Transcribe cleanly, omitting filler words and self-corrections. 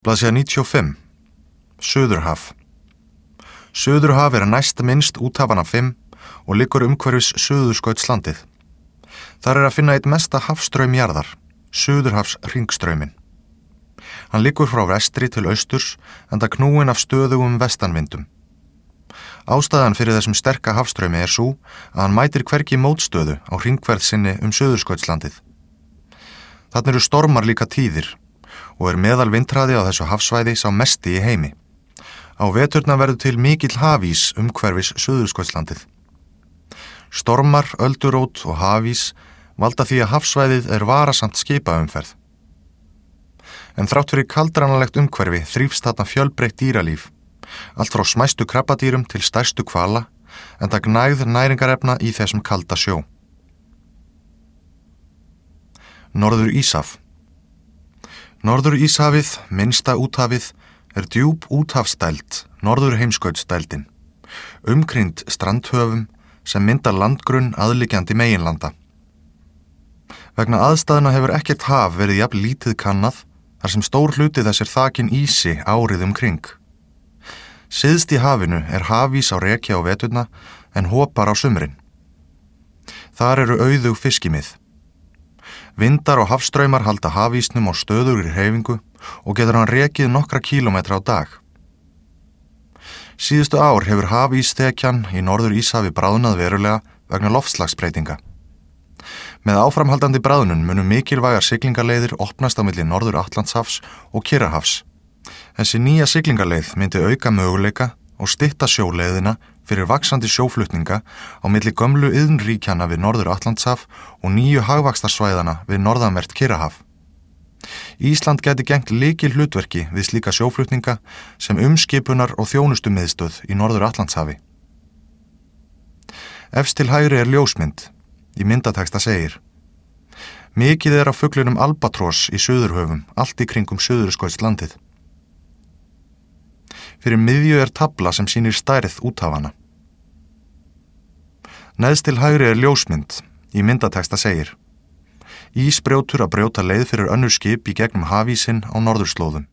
Blaðsíða 95. Suðurhaf. Suðurhaf næst minnst úthafanna 5 og liggur umhverfis Suðurskautslandið. Þar að finna einn mesta hafstraum jarðar, Suðurhafs hringstrauminn. Hann liggur frá vestri til austurs enda knúinn af stöðugum vestanvindum. Ástæðan fyrir þessum sterka hafstraumi sú að hann mætir hvergi mótstöðu á hringferð sinni Suðurskautslandið. Þarna eru stormar líka tíðir og meðal vindhraði á þessu hafsvæði sá mesti í heimi. Á veturna verður til mikill hafís umhverfis Suðurskautslandið. Stormar, öldurót og hafís valda því að hafsvæðið varasamt skipaumferð. En þrátt fyrir kaldranalegt umhverfi þrífst þarna fjölbreytt dýralíf, allt frá smæstu krabbadýrum til stærstu hvala, enda gnægð næringarefna í þessum kalda sjó. Norður Íshaf. Norður Íshafið, minnsta úthafið, djúp úthafsdæld, norður heimskautsdældin, umkringd strandhöfum sem mynda landgrunn aðliggjandi meginlanda. Vegna aðstæðna hefur ekkert haf verið jafn lítið kannað, þar sem stór hluti þess þakinn ísi árið kring. Syðst í hafinu hafís á rekja á veturna en hopar á sumrin. Þar eru auðug fiskimið. Vindar og hafstraumar halda hafísnum á stöðugri hreyfingu og getur hann rekið nokkra kílómetra á dag. Síðustu ár hefur hafísþekjan í Norður Íshafi bráðnað verulega vegna loftslagsbreytinga. Með áframhaldandi bráðnun munu mikilvægar siglingarleiðir opnast á milli Norður Atlantshafs og Kyrrahafs. Þessi nýja siglingarleið myndi auka möguleika og stytta sjóleiðina fyrir vaxandi sjóflutninga á milli gömlu iðnríkjanna við Norður Atlantshaf og nýju hagvaxtarsvæðana við norðanvert Kyrrahaf. Ísland gæti gegnt lykil hlutverki við slíka sjóflutninga sem umskipunar- og þjónustumiðstöð í Norður Atlantshafi. Efst til hægri ljósmynd. Í myndatexta segir: Mikið af fuglinum albatross í Suðurhöfum, allt í kringum Suðurskautslandið. Fyrir miðju tafla sem sýnir stærð úthafanna. Neðst til hægri ljósmynd. Í myndatexta segir: Ísbrjótur að brjóta leið fyrir önnur skip í gegnum hafísinn á norðurslóðum.